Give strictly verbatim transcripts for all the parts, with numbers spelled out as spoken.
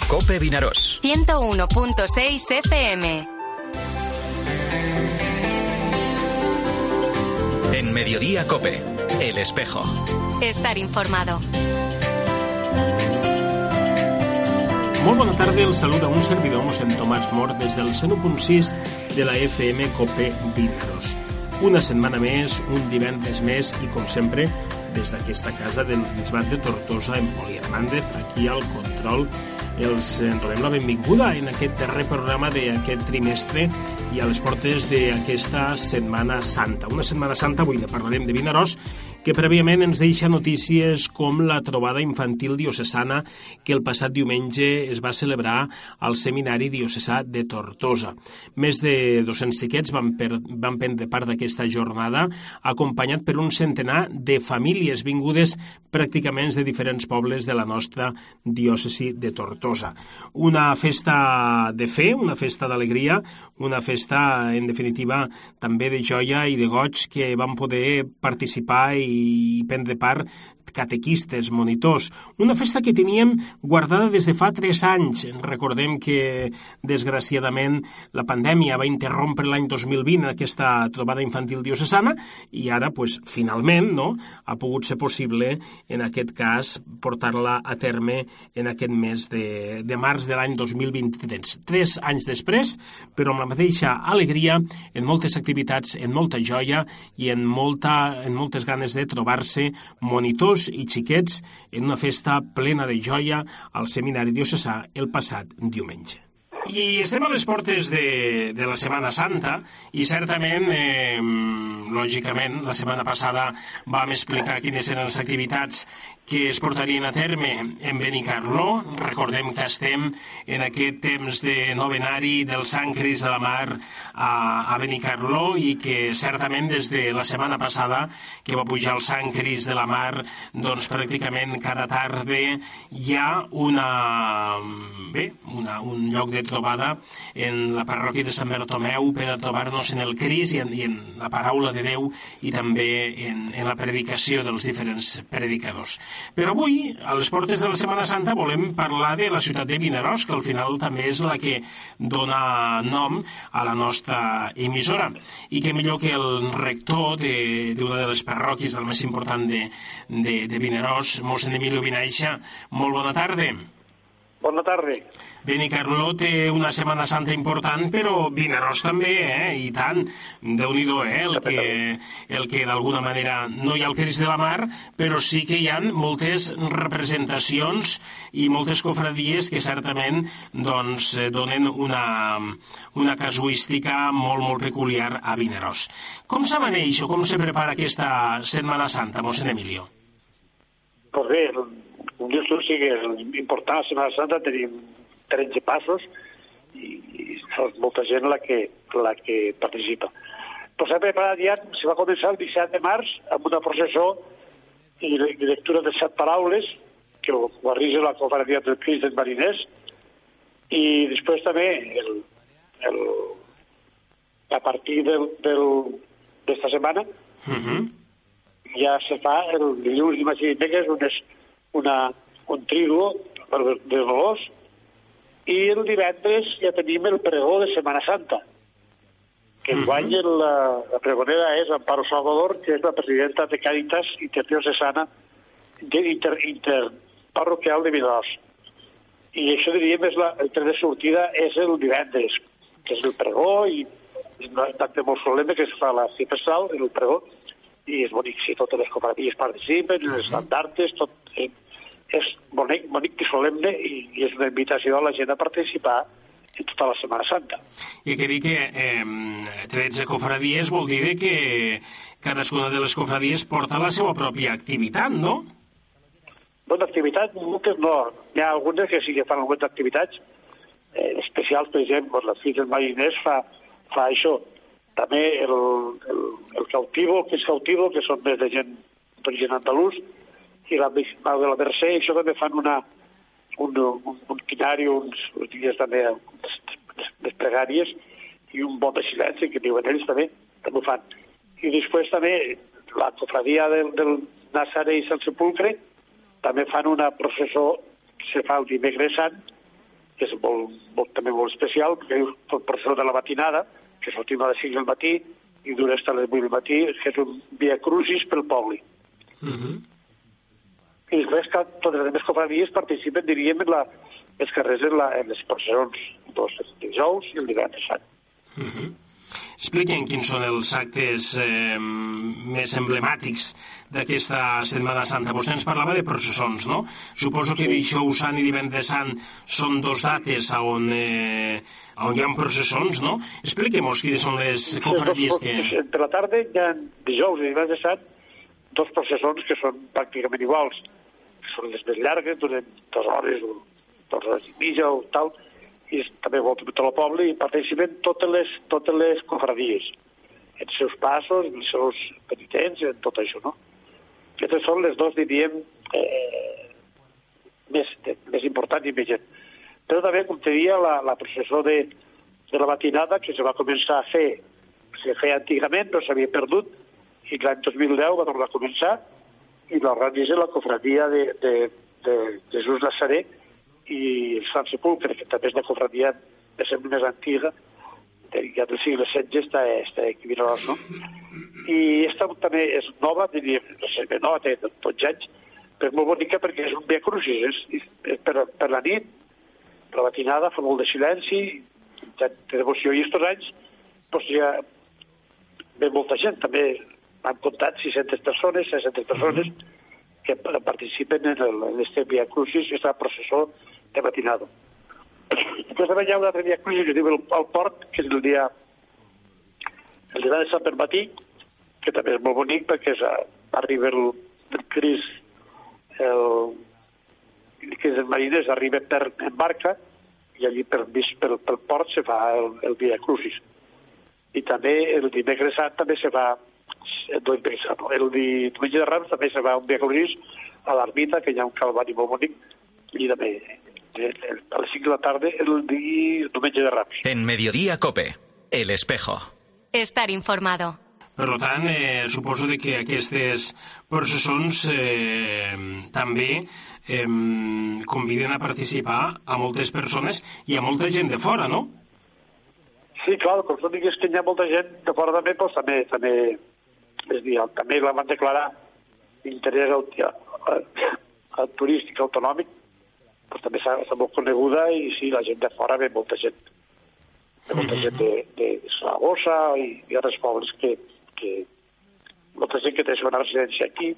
COPE Vinaròs. ciento uno punto seis F M. En Mediodía COPE, El Espejo. Estar informado. Molt bona tarda, el saluda un servidor, mossèn Tomàs Mor, des del cent u punt sis de la F M COPE Vinaròs. Una setmana més, un divendres més i, com sempre, des d'aquesta casa del Bisbat de Tortosa, en Poli Hernández, aquí al control. Els donem la benvinguda en aquest darrer programa d'aquest trimestre i a les portes d'aquesta Setmana Santa. Una Setmana Santa, avui ne parlarem de Vinaròs, que prèviament ens deixa notícies com la trobada infantil diocesana que el passat diumenge es va celebrar al Seminari Diocesà de Tortosa. Més de dos-cents xiquets van, per, van prendre part d'aquesta jornada, acompanyat per un centenar de famílies vingudes pràcticament de diferents pobles de la nostra diòcesi de Tortosa. Una festa de fe, una festa d'alegria, una festa, en definitiva, també de joia i de goig, que van poder participar i prendre part catequistes, monitors. Una festa que teníem guardada des de fa tres anys. Recordem que, desgraciadament, la pandèmia va interrompre l'any dos mil vint aquesta trobada infantil diocesana i ara, pues, finalment, no?, ha pogut ser possible, en aquest cas, portar-la a terme en aquest mes de, de març de l'any dos mil vint-i-tres. Tres anys després, però amb la mateixa alegria, en moltes activitats, en molta joia i en, molta, en moltes ganes de trobar-se monitors i xiquets en una festa plena de joia al Seminari Diocesà el passat diumenge. I estem a les portes de, de la Setmana Santa i certament, eh, lògicament, la setmana passada vam explicar quines eren les activitats que es portarien a terme en Benicarló. Recordem que estem en aquest temps de novenari del Sant Crist de la Mar a, a Benicarló i que certament des de la setmana passada que va pujar el Sant Crist de la Mar, doncs pràcticament cada tarda hi ha una, bé, una, un lloc de trobada en la parròquia de Sant Bartomeu per a trobar-nos en el Crist i en, i en la paraula de Déu i també en, en la predicació dels diferents predicadors. Però avui, a les portes de la Setmana Santa, volem parlar de la ciutat de Vinaròs, que al final també és la que dona nom a la nostra emissora. I que millor que el rector d'una de les parròquies del més important de, de, de Vinaròs, mossèn Emilio Vinaixa. Molt bona tarda. Bona tarda. Benicarló té una Setmana Santa important, però Vinaròs també, eh? I tant. Déu-n'hi-do, eh? El que, el que d'alguna manera no hi ha el Crist de la Mar, però sí que hi ha moltes representacions i moltes cofradies que certament doncs, donen una, una casuística molt, molt peculiar a Vinaròs. Com s'amaneix o com se prepara aquesta Setmana Santa, mossèn Emilio? Pues bé, un dia sí que és important, la Setmana Santa tenim tretze passos i, i és molta gent la que, la que participa. Però s'ha preparat ja, se va començar el disset de març amb una processó i lectura de set paraules que ho arriba la cofradia del Crist dels Mariners i després també el, el, a partir del, del, d'esta setmana uh-huh. ja se fa el dilluns, dimarts i dimecres unes Una, un triduo de dolors i el divendres ja tenim el pregó de Setmana Santa que el guany uh-huh. la, la pregonera és Amparo Salvador, que és la presidenta de Càritas Interdiocesana inter, interparroquial de Vinaròs. I això diríem és la, el tret de sortida és el divendres, que és el pregó i, i no és tant de molt solemne que es fa la cipestral en el pregó i és bonic, si totes les cofradies participen, les estandartes, tot eh, és bonic, bonic i solemne i, i és una invitació a la gent a participar en tota la Setmana Santa. I hay que dir que eh, tretze cofradies vol dir que cadascuna de les cofradies porta la seva pròpia activitat, no? Bona activitat, moltes no. Hi ha algunes que sí que fan algunes activitats eh, especials, per exemple, la Fira dels Mariners fa, fa això. També el, el, el cautivo, que és cautivo, que són més de gent d'origen andalús, i la, la de la Mercè, això també fan una, un, un, un quinari, uns, uns dies també, les pregàries, i un bon de silenci, que diuen ells també, també ho fan. I després també la cofradia del, del Nazaré i Sant Sepulcre també fan una processó que se fa el dimecres sant que és molt, molt, també molt especial, perquè és el processó de la matinada, que sortim a les cinc del matí i dura fins a les vuit del matí, que és un via crucis pel poble. Uh-huh. I després que totes les altres cofradies participen, diríem, en la, els carrers en, la, en les processons, dos, el dijous i el divendres sant. Uh-huh. Expliquen quins són els actes eh, més emblemàtics d'aquesta Setmana Santa. Vostè ens parlava de processons, no? Suposo que dijous sant i divendres sant són dos dates on, eh, on hi ha processons, no? Expliquem-nos quines són les cofradies que... Per la tarda hi ha dijous i divendres sant dos processons que són pràcticament iguals, que són les més llargues, duren dues hores o dues hores i mitja o tal, i també volta tot el poble i participen totes les, totes les cofradies, en seus passos, en els seus penitents, en tot això, no? Aquestes són les dos, diríem, eh, més, més importants i més gent. Però també, com te dia, la, la processó de, de la matinada, que se va començar a fer, se feia antigament, però s'havia perdut, i l'any dos mil deu va tornar a començar, i l'organitza la cofradia de, de, de Jesús Nazaré, i el Sant Sepulcre, que també és una cofradia més més antiga, ja del segle setze, està, està aquí a Vinaròs, no? I aquesta també és nova, diríem, no sé, nova, té dotze anys, però és molt bonica perquè és un via crucis, és, és per, per la nit, per la matinada, fa molt de silenci, té devoció, i aquests anys doncs ja ve molta gent, també han comptat sis-centes persones, set-centes persones, que participen en aquest via crucis, aquesta processó de matinada. Després també hi ha un altre via crucis que es diu el, el port, que és el dia el dia de Sant per matí, que també és molt bonic perquè és, arriba el, el Crist, el, el Crist dels Mariners arriba per, en barca i allí per, per, pel port se fa el, el via crucis. I també el dimecres sant també se fa el el diumenge de Rams també se va un via crucis a l'ermita, que hi ha un calvari molt bonic, i també a les cinc de la tarda el diumenge de Rams. En Mediodía Cope, El Espejo. Estar informado. Per tant, eh, suposo de que aquestes processons eh, també eh, conviden a participar a moltes persones i a molta gent de fora, no? Sí, clar, com tu digues que hi ha molta gent de fora també, doncs també, també, és dir, també la van declarar interès al, al, al turístic autonòmic, doncs també s'ha molt coneguda i sí, la gent de fora ve molta gent. Ve molta gent de, de Saragossa i, i altres pobles que, que molta gent que té una residència aquí,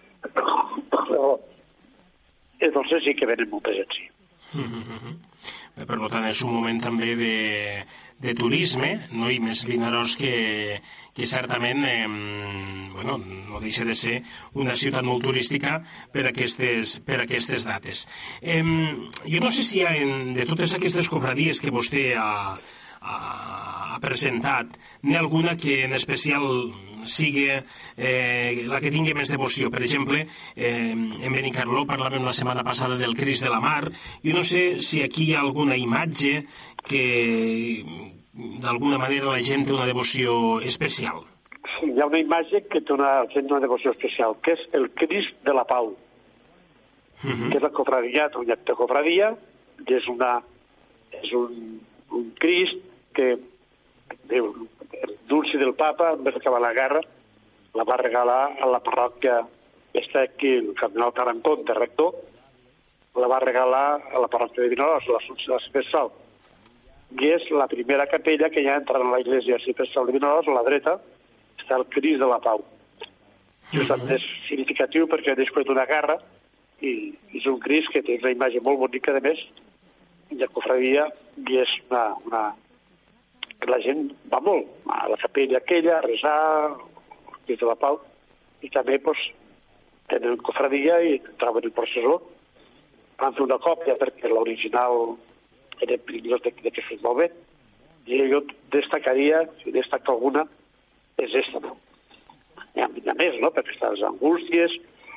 però entonces sí que venen molta gent, sí. Mm-hmm. Per tant, és un moment també de, de turisme, no? I més Vinaròs que, que certament eh, bueno, no deixa de ser una ciutat molt turística per aquestes, per aquestes dates. Eh, jo no sé si hi ha, en, de totes aquestes cofradies que vostè ha, ha, ha presentat, n'hi ha alguna que en especial sigui eh, la que tingui més devoció. Per exemple, eh, en Benicarló parlàvem la setmana passada del Crist de la Mar. Jo no sé si aquí hi ha alguna imatge que d'alguna manera la gent té una devoció especial. Sí, hi ha una imatge que té una, gent una devoció especial, que és el Crist de la Pau, uh-huh. que és la cofradia, un acte de cofradia, que és, una, és un, un Crist que el Dulci del Papa, en vez d'acabar la guerra, la va regalar a la parròquia, està aquí el cardenal Tarancón, de rector, la va regalar a la parròquia de Vinaròs, a l'Assumpció de Cipersal. I és la primera capella que ja entra en la iglesia de Cipersal de Vinaròs, a la dreta, està el Crist de la Pau. I és, és significatiu perquè després d'una guerra, i és un Crist que té una imatge molt bonica, de més, i la cofradia, i és una... una la gent va molt a la capella aquella, a resar, al Crist de la Pau, i també doncs, tenen cofradia i entraven en processó. Van fer una còpia perquè l'original era perillós de, de que fes molt bé, i jo destacaria, si destaca alguna, és esta, no? Hi ha, hi ha més, no?, perquè està les angústies,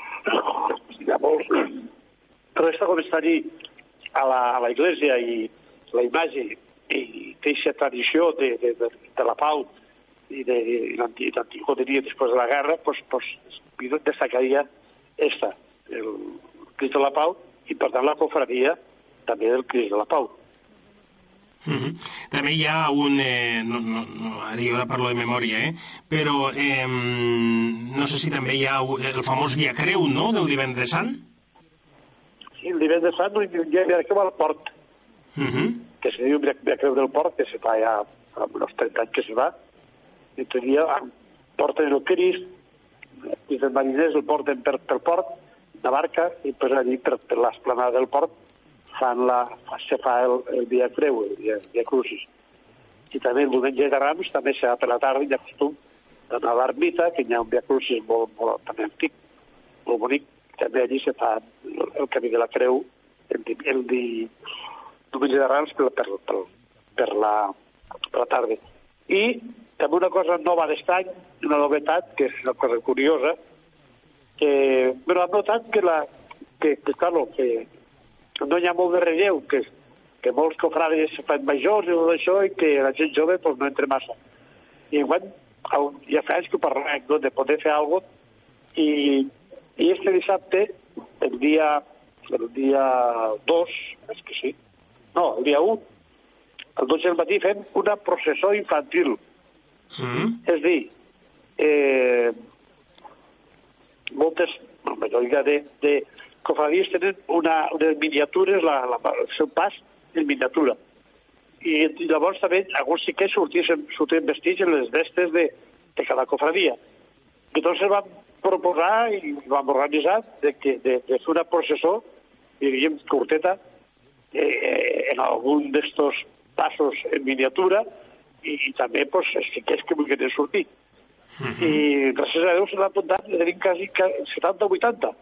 hi ha molts. Però aquesta com està allí a la, a la iglesia i la imatge i té aquesta tradició de, de, de, de la pau i de, de l'antic contenia després de la guerra, pues, pues, destacaria esta, el Crist de la Pau, i per tant la cofradia també del Crist de la Pau. Uh-huh. També hi ha un... Eh, no, no, no, ara jo ara parlo de memòria, eh? Però eh, no sé si també hi ha el famós Via Creu, no?, del Divendres Sant. Sí, el Divendres Sant hi ha Via Creu al port, uh-huh. que se diu Via Creu del port, que se fa ja fa uns trenta anys que se va, i tot dia porten el Crist, i els mariners el porten per, per port, la barca, i pues allí per, per l'esplanada del port fan la, se fa el, el Via Creu, el Via, Via Crucis. I també el diumenge de Rams, també se va per la tarda, hi ha costum d'anar a l'ermita, que hi ha un Via Crucis molt, molt també antic, molt bonic. També allí se fa el, el camí de la Creu, el, el, el diumenge de Rams per, per, per, per, la, per la tarda. I també una cosa nova d'estany, una novetat, que és una cosa curiosa, que, bueno, hem notat que, la, que, que, claro, que no hi ha molt de relleu, que, que molts cofrades se fan majors i tot això, i que la gent jove pues, no entra massa. I quan ja fa anys que parlem, no?, de poder fer alguna cosa, i, i este dissabte, el dia, el dia dos, és que sí, no, el dia u, el dotze del matí fem una processó infantil. Mm. És a dir, eh, moltes, la majoria de, de cofradies tenen una, unes miniatures, la, la, el seu pas en miniatura. I, i llavors també alguns sí que sortien, sortien vestits en les vestes de, de cada cofradia. I entonces vam proposar i vam organitzar de, que, de, de fer una processó, diríem, curteta, eh, en algun d'estos passos en miniatura, i, i també pues, els xiquets que vulguin sortir. Uh-huh. I gràcies a Déu s'han apuntat, tenim quasi setanta o vuitanta.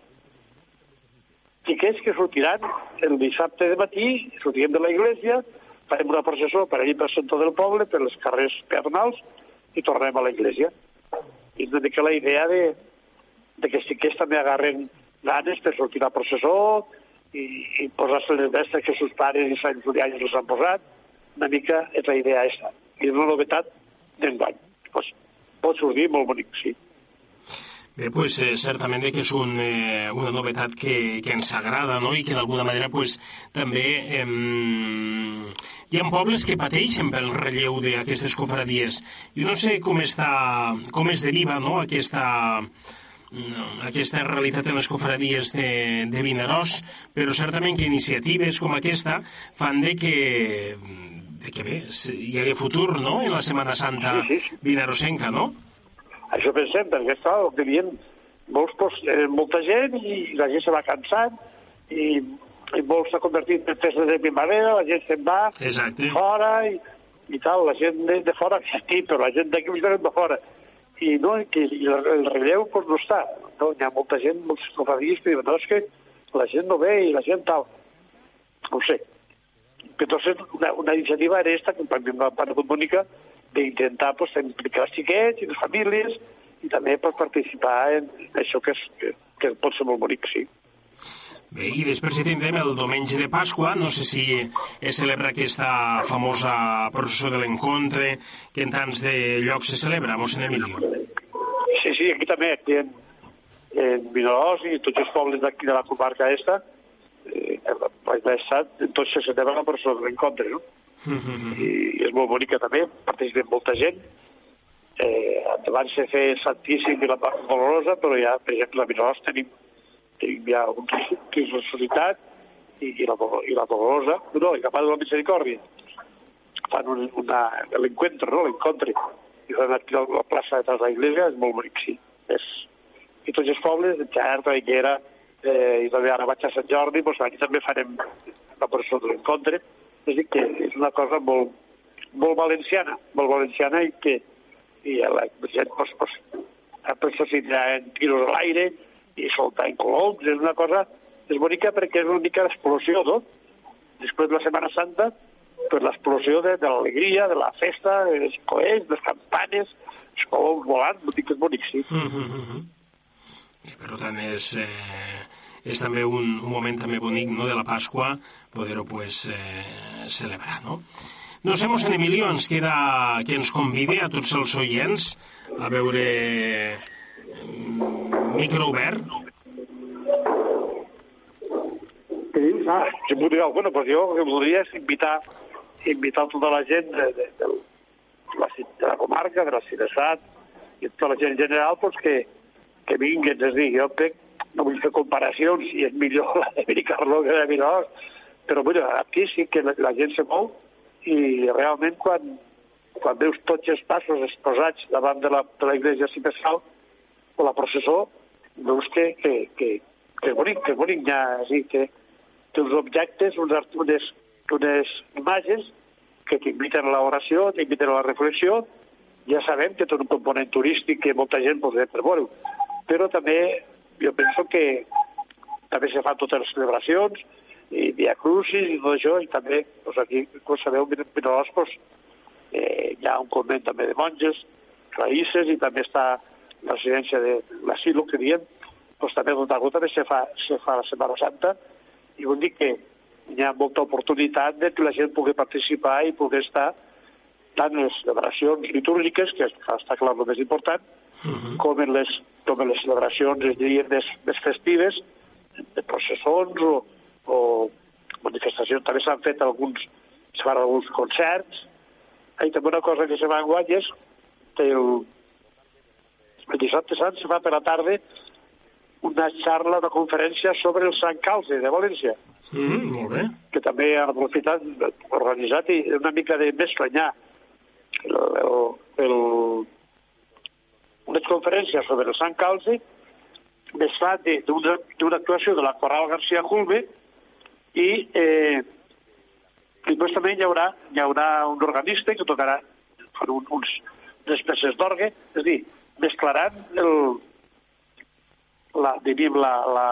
Xiquets que sortiran el dissabte de matí, sortirem de la iglesia, farem una processó per allà pel centre del poble, per les carrers peatonals, i tornem a la iglesia. I és una mica la idea de, de que els xiquets també agarren ganes per sortir a la processó i, i posar-se les vestes que sus pares i Sant Julià els han posat. Una mica és la idea aquesta. I és una novetat d'enguany. Pues, pot sortir molt bonic, sí. Bé, pues, eh, certament que és un, eh, una novetat que, que ens agrada, no?, i que d'alguna manera pues, també eh, hi ha pobles que pateixen pel relleu d'aquestes cofradies. Jo no sé com, està, com es deriva, no?, aquesta, aquesta realitat en les cofradies de, de Vinaròs, però certament que iniciatives com aquesta fan de que, de que bé, hi hagué futur, no?, en la Setmana Santa sí, sí, sí. vinarosenca, no? Això pensem, perquè està, el que diem, molts, pues, eh, molta gent i la gent se va cansant i, i molts s'ha convertit en festes de primavera, la gent se'n va Exacte. fora i, i tal, la gent de, de fora sí, però la gent d'aquí ho de fora. I, no, que, i el, el relleu pues, no està. No? Hi ha molta gent, molts cofradies que diuen, no, és que la gent no ve i la gent tal. No ho sé. Entonces, una, una iniciativa era esta, que també va part Bonica, d'intentar pues, implicar els xiquets i les famílies i també pues, participar en això que, és, que, que pot ser molt bonic, sí. Bé, i després si tindrem el diumenge de Pasqua, no sé si es celebra aquesta famosa processó de l'encontre que en tants de llocs se celebra, mossèn Emilio. Sí, sí, aquí també, aquí en, en Vinaròs i tots els pobles d'aquí de la comarca esta, eh, l'any passat, tots se celebra la processó de l'encontre, no? Mm-hmm. I, i és molt bonica també, participem molta gent. Eh, abans se fer Santíssim i la Dolorosa, però ja, per exemple, a Vinaròs tenim, tenim ja un Crist Ressuscitat i, i, la, i la Dolorosa, no, i la Mare de la Misericòrdia. Fan un, una, l'encuentro, no?, l'encontre. I fan aquí a la plaça de la Iglesia, és molt bonic, sí. És, i tots els pobles, de Xerta, Higuera, eh, i també ara vaig a Sant Jordi, doncs aquí també farem la processó de l'encontre. És dir, que és una cosa molt, molt valenciana, molt valenciana i que i la gent pues, pues, pues, en tiros a l'aire i soltar en coloms, és una cosa és bonica perquè és una mica l'explosió, no? Després de la Setmana Santa, pues, l'explosió de, de l'alegria, de la festa, dels coets, les campanes, els coloms volant, vull dir que és bonic, sí. Mm-hmm. I per tant és... Eh... és també un, un moment també bonic, no?, de la Pasqua, poder-ho pues, eh, celebrar, no? No sé, mossèn Emilio, ens queda que ens convide a tots els oients a veure eh, micro obert. Què dius? Ah, si em diu, bueno, pues jo el que voldria és invitar invitar tota la gent de, de, de, la, de la comarca, de la Ciresat, i tota la gent en general, pues, que, que vinguin. És a dir, jo crec, no vull fer comparacions, i és millor la de Benicarló que la de Vinaròs, però bueno, aquí sí que la, la gent se mou, i realment quan, quan veus tots els passos exposats davant de la, de la iglesia Cipresal, o la processó, veus que, que, que, que és bonic, que és bonic, ja, és a dir, que té uns objectes, unes, unes, unes imatges que t'inviten a l'oració, t'inviten a la reflexió. Ja sabem que té un component turístic que molta gent pot per veure, però també jo penso que també se fan totes les celebracions, i Via Crucis i tot això, i també, doncs aquí, com sabeu, a Vinaròs, doncs, eh, hi ha un convent també de monges, raïsses, i també està la residència de l'asilo, que diem, doncs també tot algú també se fa, se fa la Setmana Santa, i vull dir que hi ha molta oportunitat de que la gent pugui participar i pugui estar tant en les celebracions litúrgiques, que està clar el més important, uh-huh. com, en les, com en les celebracions, es diria, més, més festives, de processons o, o manifestacions. També s'han fet alguns, es fan alguns concerts. I també una cosa que se fa enguany és que el, el dissabte sant se fa per la tarda una xarra, una conferència sobre el Sant Calze de València. Mm, molt bé. Que també han aprofitat, organitzat, i una mica de mesclanyar el, el, el, una conferència sobre el Sant Calze mesclat d'una actuació de la Coral García Julve, i eh, després també hi haurà, hi haurà un organista que tocarà un, uns, unes peces d'orgue, és a dir, mesclaran el, la, diríem, la, la,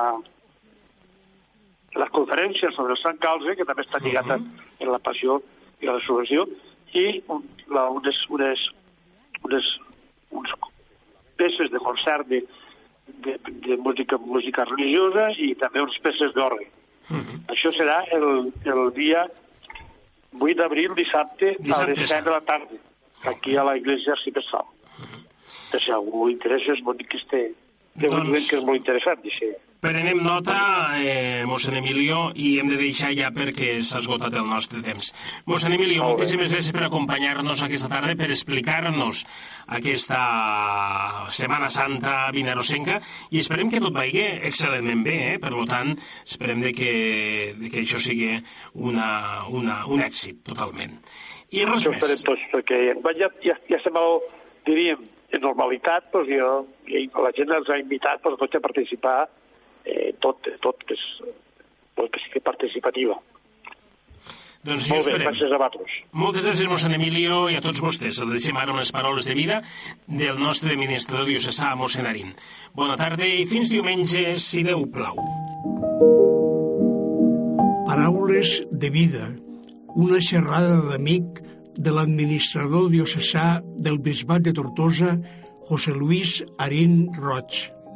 les conferències sobre el Sant Calze, que també està lligat uh-huh. en la passió i la resurrecció, i un, la, unes, unes, unes, unes peces de concert de, de, de música, música religiosa, i també unes peces d'orgue. Uh-huh. Això serà el, el dia vuit d'abril, dissabte, dissabte, a les set de la tarda, aquí a la Iglesia Cipresal. Uh-huh. Si algú interessa, és bonic que este... Doncs... que és molt interessant, dice. Prenem nota, eh, mossèn Emilio, i hem de deixar ja perquè s'ha esgotat el nostre temps. Mossèn Emilio, moltíssimes gràcies per acompanyar-nos aquesta tarda, per explicar-nos aquesta Setmana Santa vinarosenca, i esperem que tot vagi excel·lentment bé, eh? Per tant, esperem de que, de que això sigui una, una, un èxit, totalment. I res això més. Esperem tots, perquè ja, ja, ja estem al, diríem, en normalitat, doncs jo, la gent els ha invitat doncs, tots a participar, eh, tot, tot que, és, tot que sigui participativa. Doncs molt bé, esperem. gràcies a vosaltres. Moltes gràcies, mossèn Emilio, i a tots vostès. El deixem ara unes paraules de vida del nostre administrador diocesà, mossèn Arín. Bona tarda i fins diumenge, si Déu plau. Paraules de vida. Una xerrada d'amic de l'administrador diocesà del Bisbat de Tortosa, José Luis Arín Roig.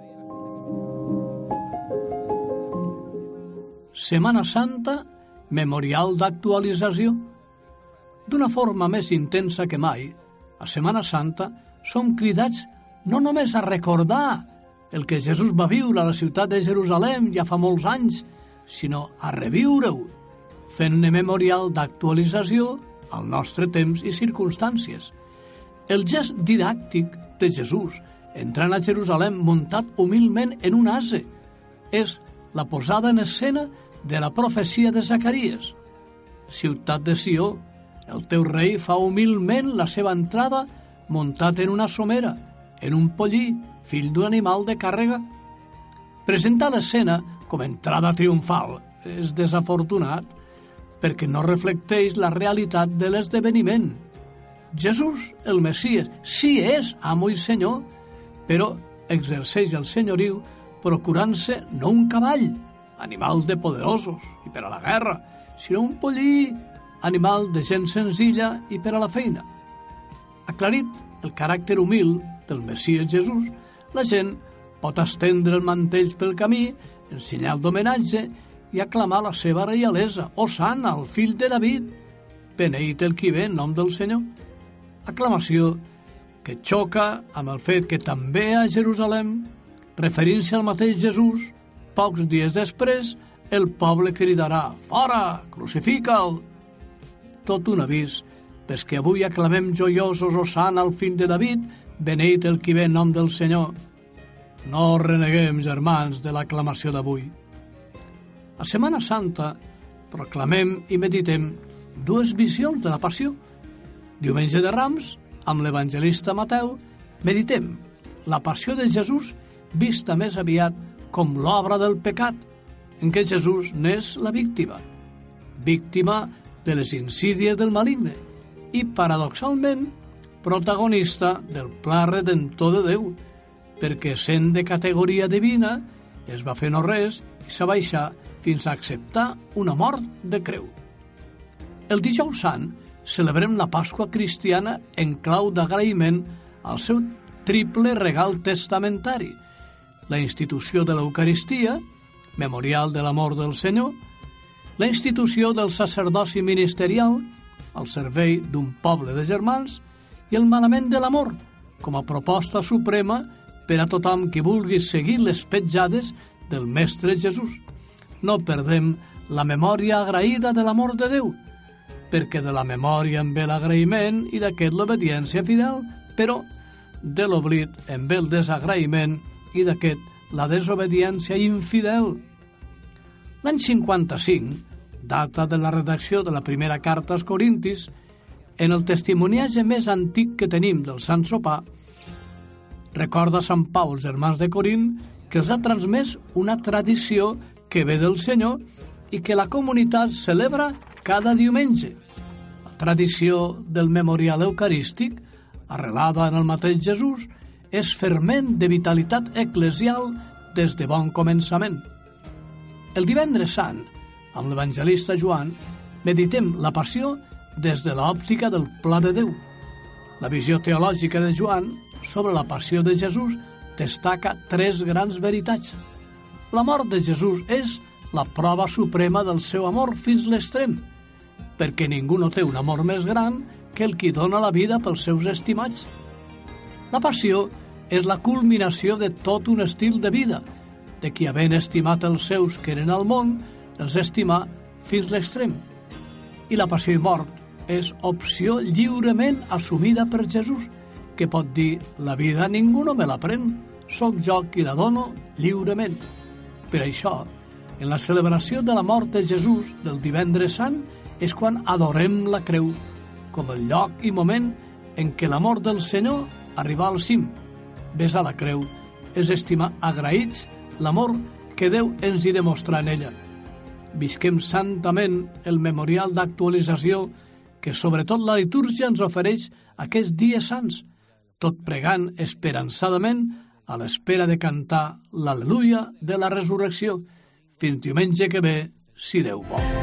Setmana Santa, memorial d'actualització. D'una forma més intensa que mai, a Setmana Santa som cridats no només a recordar el que Jesús va viure a la ciutat de Jerusalem ja fa molts anys, sinó a reviure-ho, fent-ne memorial d'actualització al nostre temps i circumstàncies. El gest didàctic de Jesús, entrant a Jerusalem muntat humilment en un ase, és la posada en escena de la profecia de Zacaries. Ciutat de Sió, el teu rei fa humilment la seva entrada muntat en una somera, en un pollí, fill d'un animal de càrrega. Presentar l'escena com entrada triomfal és desafortunat, perquè no reflecteix la realitat de l'esdeveniment. Jesús, el Messies, sí és amo i senyor, però exerceix el senyoriu procurant-se no un cavall, animal de poderosos i per a la guerra, sinó un pollí, animal de gent senzilla i per a la feina. Aclarit el caràcter humil del Messies Jesús, la gent pot estendre el mantell pel camí en senyal d'homenatge i aclamar la seva reialesa. Hosanna, el fill de David, beneït el qui ve en nom del Senyor. Aclamació que xoca amb el fet que també a Jerusalem, referint-se al mateix Jesús, pocs dies després, el poble cridarà «Fora! Crucifica'l!». tot un avís, pels que avui aclamem joiosos Osana al fill de David, beneït el qui ve en nom del Senyor. No reneguem, germans, de l'aclamació d'avui. A Setmana Santa proclamem i meditem dues visions de la Passió. Diumenge de Rams, amb l'evangelista Mateu, meditem la Passió de Jesús vista més aviat com l'obra del pecat, en què Jesús n'és la víctima, víctima de les insídies del maligne i, paradoxalment, protagonista del pla redentor de Déu, perquè sent de categoria divina es va fer no res i s'abaixà fins a acceptar una mort de creu. El Dijous Sant celebrem la Pasqua cristiana en clau d'agraïment al seu triple regal testamentari, la institució de l'Eucaristia, memorial de l'amor del Senyor, la institució del sacerdoci ministerial al servei d'un poble de germans i el manament de l'amor com a proposta suprema per a tothom qui vulgui seguir les petjades del Mestre Jesús. No perdem la memòria agraïda de l'amor de Déu, perquè de la memòria en ve l'agraïment i d'aquest l'obediència fidel, però de l'oblit en ve el desagraïment i d'aquest la desobediència infidel. L'any cinquanta-cinc, data de la redacció de la primera carta als Corintis, en el testimoniatge més antic que tenim del Sant Sopar, recorda Sant Pau als germans de Corint que els ha transmès una tradició que ve del Senyor i que la comunitat celebra cada diumenge. La tradició del memorial eucarístic, arrelada en el mateix Jesús, és ferment de vitalitat eclesial des de bon començament. El divendres sant, amb l'evangelista Joan, meditem la passió des de l'òptica del pla de Déu. La visió teològica de Joan sobre la passió de Jesús destaca tres grans veritats. La mort de Jesús és la prova suprema del seu amor fins l'extrem, perquè ningú no té un amor més gran que el qui dona la vida pels seus estimats. La passió és la culminació de tot un estil de vida, de qui havent estimat els seus que eren al món, els estimà fins l'extrem. I la passió i mort és opció lliurement assumida per Jesús, que pot dir, la vida ningú no me la pren, soc jo qui la dono lliurement. Per això, en la celebració de la mort de Jesús del divendres sant és quan adorem la creu, com el lloc i moment en què l'amor del Senyor arriba al cim. Besar la creu és estimar agraïts l'amor que Déu ens hi demostra en ella. Visquem santament el memorial d'actualització que sobretot la litúrgia ens ofereix aquests dies sants, tot pregant esperançadament a l'espera de cantar l'Al·leluia de la resurrecció, fins diumenge que ve, si Déu vol.